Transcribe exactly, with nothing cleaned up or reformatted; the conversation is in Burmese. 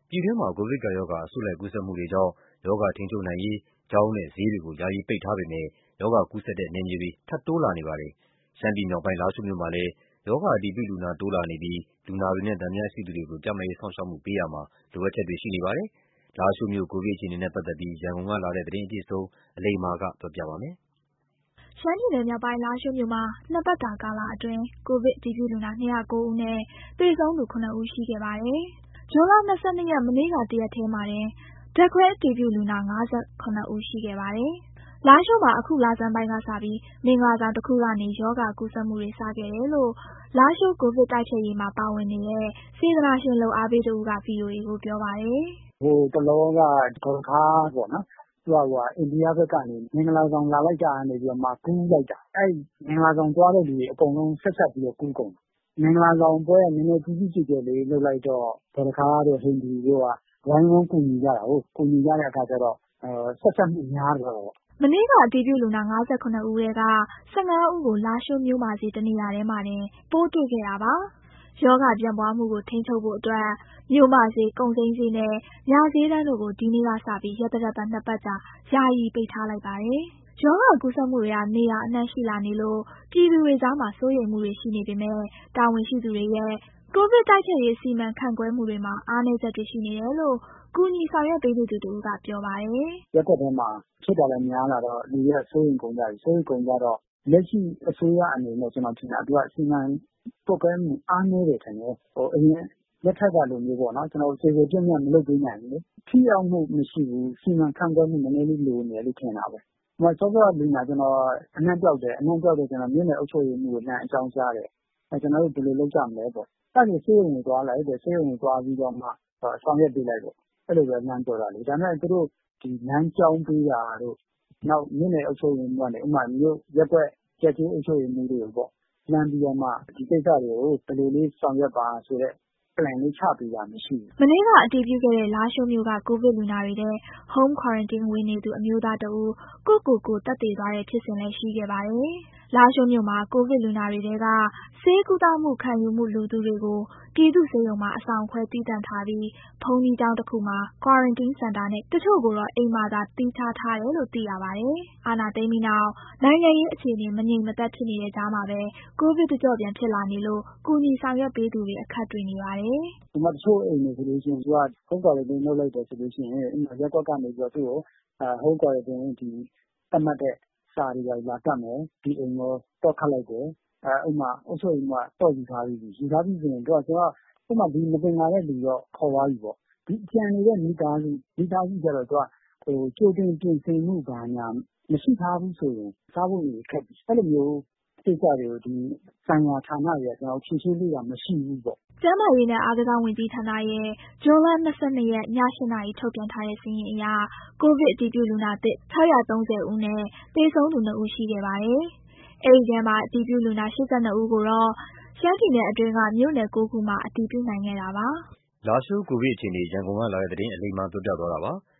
ပြည်တွင်းမှာ ကိုဗစ်ကပ်ရောဂါ အစုလိုက်ကူးစက်မှုတွေကြောင့် ရောဂါထိန်းချုပ်နိုင်ရေး ကျောင်းနဲ့ဈေးတွေကို ယာယီပိတ်ထားပေမယ့် ရောဂါကူးစက်တဲ့နယ်မြေတွေ ထပ်တိုးလာနေပါတယ်။ ရှမ်းပြည်မြောက်ပိုင်း၊ လားရှိုးမြို့မှာလည်း ရောဂါအတည်ပြုလူနာ တိုးလာနေပြီး လူနာတွေနဲ့ သံသယရှိသူတွေကို ကျန်းမာရေးစောင့်ရှောက်မှုပေးရာမှာ လိုအပ်ချက်တွေရှိနေပါတယ်။ လားရှိုးမြို့ ကိုဗစ်အခြေအနေနဲ့ပတ်သက်ပြီး ရန်ကုန်ကလာတဲ့သတင်းအပြည့်အစုံ အလိမ္မာကပြောပြပါမယ်။ ရှမ်းပြည်နယ်မြောက်ပိုင်း၊ လားရှိုးမြို့မှာ နှစ်ပတ်တာကာလအတွင်း ကိုဗစ်အတည်ပြုလူနာ ၂၀၉ ဦးနဲ့ သေဆုံးသူ ခုနစ်ဦးရှိခဲ့ပါတယ်။ ဇွန်လ ၂၂ ရက် မနေ့က တရက်တည်းမှာတင် ဓာတ်ခွဲအတည်ပြုလူနာ ၅၇ ဦးရှိခဲ့ပါတယ်။ လားရှိုးမှာ အခုလဆန်းပိုင်းကစပြီး မင်္ဂလာဆောင်တခုကနေ ရောဂါကူးစက်မှုတွေ စခဲ့တယ်လို့ လားရှိုးကိုဗစ်တိုက်ဖျက်ရေးမှာပါဝင်နေတဲ့ စေတနာရှင်လုပ်အားပေးတဦးက ဗွီအိုအေကိုပြောပါတယ်။ “ဟိုတလောက ဂေါ်ရခါးပေါ့နော်။ သူကဟိုဟာအိန္ဒိယဘက်ကနေ မင်္ဂလာဆောင်လာလိုက်တာကနေပြီးတော့မှကူးလိုက်တာ။ အဲ့မင်္ဂလာဆောင်သွားတဲ့လူတွေအကုန်လုံးဆက်စပ်ပြီးတော့ကူးကုန်တာ။ မင်္ဂလာဆောင်ပွဲကနည်းနည်းကြီးကြီးကျယ်ကျယ်လေးလုပ်လိုက်တော့ ဂေါ်ရခါးတို့ ဟိန္ဒူတို့ကဝိုင်းဝန်းကူညီကြတာကိုး။ ကူညီကြတဲ့အခါကျတော့ဆက်စပ်မှုများသွားတာပေါ့။ ” မနေ့ကအတည်ပြုလူနာ ၅၇ ဦးထဲက ၁၅ ဦးကို လားရှိုးမြို့မဈေးတနေရာတည်းမှာတင် ပိုးတွေ့ခဲ့တာပါ။ ရောဂါပြန့်ပွားမှုကို ထိန်းချုပ်ဖို့အတွက် မြို့မဈေး၊ ကုန်စိမ်းဈေးနဲ့ ညဈေးတန်းတို့ကို ဒီနေ့ကစပြီး ရက်သတ္တပတ် နှစ်ပတ်ကြာ ယာယီပိတ်ထားလိုက်ပါတယ်။ ရောဂါကူးစက်မှုတွေက နေရာအနှံ့ရှိလာနေလို့ ပြည်သူတွေကြားမှာ စိုးရိမ်မှုတွေရှိနေပေမယ့် တာဝန်ရှိသူတွေရဲ့ ကိုဗစ်တိုက်ဖျက်ရေး စီမံခန့်ခွဲမှုတွေမှာ အားနည်းချက်တွေရှိနေတယ်လို့ ကူညီဆောင်ရွက်ပေးနေသူတဦးကပြောပါတယ်။ “ရပ်ကွက်ထဲမှာဖြစ်တာလည်းများလာတော့ လူတွေကစိုးရိမ်ကုန်ကြပြီ။ စိုးရိမ်ကုန်ကြတော့ လက်ရှိအစိုးရအနေနဲ့ ကျနော်ထင်တာ သူကစီမံကွပ်ကဲမှုအားနည်းတယ်ထင်တယ်။ ဟိုအရင်လက်ထက်ကလိုမျိုးပေါ့နော်။ ကျနော်တို့ကျယ်ကျယ်ပြန့်ပြန့်မလုပ်ပေးနိုင်ဘူးလေ။ ထိရောက်မှုမရှိဘူး။ စီမံခန့်ခွဲမှုနည်းနည်းလေးလိုနေတယ်လို့ထင်တာပဲ။ ဟိုစောစောကလူနာကျနော်အနံ့ပျောက်တယ်။ အနံ့ပျောက်တော့ကျနော်မြို့နယ်အုပ်ချုပ်ရေးမှူးကိုလှမ်းအကြောင်းကြားတယ်။ အဲကျနော်တို့ဘယ်လိုလုပ်ကြမလဲပေါ့။ အဲ့ဒါဆိုဆေးရုံကိုသွားလိုက်တဲ့ဆေးရုံကိုသွားပြီးတော့မှဆောင်ရွက်ပေးလိုက်ပေါ့။ အဲ့လိုပဲလှမ်းပြောတာလေ။ ဒါပေမဲ့သူတို့ဒီလမ်းကြောင်းပေးတာတို့ နောက်မြို့နယ်အုပ်ချုပ်ရေးမှူးကနေဥပမာမြို့ရပ်ကွက်ရပ်ကျေးအုပ်ချုပ်ရေးမှူးတွေကိုပေါ့လှမ်းပြီးတော့မှဒီကိစ္စတွေကိုဘယ်လိုလေးဆောင်ရွက်ပါဆိုတဲ့ plan လေးချပေးတာမရှိဘူး။ ” မနေ့ကအတည်ပြုခဲ့တဲ့ လားရှိုးမြို့က ကိုဗစ်လူနာတွေထဲ Home Quarantine ဝင်နေသူအမျိုးသားတဦး ကိုယ့်ကိုယ်ကိုသက်သေသွားတဲ့ဖြစ်စဉ်လည်းရှိခဲ့ပါတယ်။ လားရှိုးမြို့မှာ ကိုဗစ်လူနာတွေထဲက ဆေးကုသမှုခံယူမှုလိုသူတွေကို ပြည်သူ့ဆေးရုံမှာ အဆောင်ခွဲသီးသန့်ထားပြီး ဘုန်းကြီးကျောင်းတခုမှာ Quarantine Center နဲ့ တချို့ကိုတော့ အိမ်မှာသာ သီးခြားထားတယ်လို့သိရပါတယ်။ အာဏာသိမ်းပြီးနောက် နိုင်ငံရေးအခြေအနေ မငြိမ်မသက်ဖြစ်နေတဲ့ကြားမှာပဲ ကိုဗစ်တကျော့ပြန်ဖြစ်လာနေလို့ ကူညီဆောင်ရွက်ပေးသူတွေ အခက်တွေ့နေပါတယ်။ “ဥပမာတချို့အိမ်တွေဆိုလို့ရှိရင်သူက Home Quarantine လုပ်လိုက်တယ်ဆိုလို့ရှိရင် ဥပမာရပ်ကွက်ကနေပြီးတော့သူ့ကို Home Quarantine ဒီသတ်မှတ်တဲ့စာတွေဘာတွေလာကပ်မယ်။ ဒီအိမ်ကိုသော့ခတ်လိုက်တယ်။ အဲဥပမာအုပ်ချုပ်ရေးမှူးကသော့ယူထားပြီးပြီ။ ယူထားပြီးဆိုရင်သူကသူကဥပမာဒီမသင်္ကာတဲ့လူတော့ခေါ်သွားပြီပေါ့။ ဒီကျန်နေတဲ့မိသားစုမိသားစုကျတော့သူကဟိုကြိုတင်ပြင်ဆင်မှုဘာညာမရှိထားဘူးဆိုရင်စားဖို့နေခက်ပြီ။ အဲ့လိုမျိုးကိစ္စတွေကိုဒီဆိုင်ရာဌာနတွေကကျနော်တို့ဖြေရှင်းပေးတာမရှိဘူးပေါ့။ ” ကျန်းမာရေးနဲ့အားကစားဝန်ကြီးဌာနရဲ့ ဇွန်လ ၂၂ ရက် ည ၈ နာရီထုတ်ပြန်ထားတဲ့စာရင်းအရ ကိုဗစ်အတည်ပြုလူနာသစ် ၆၃၀ ဦးနဲ့ သေဆုံးသူ နှစ် ဦးရှိခဲ့ပါတယ်။ အဲဒီထဲမှာ အတည်ပြုလူနာ ၈၂ ဦးကိုတော့ ရှမ်းပြည်နယ်အတွင်းက မြို့နယ် ကိုး ခုမှာ အတည်ပြုနိုင်ခဲ့တာပါ။ လားရှိုးကိုဗစ်အခြေအနေ ရန်ကုန်ကလာတဲ့သတင်း အလိမ္မာပြောပြသွားတာပါ။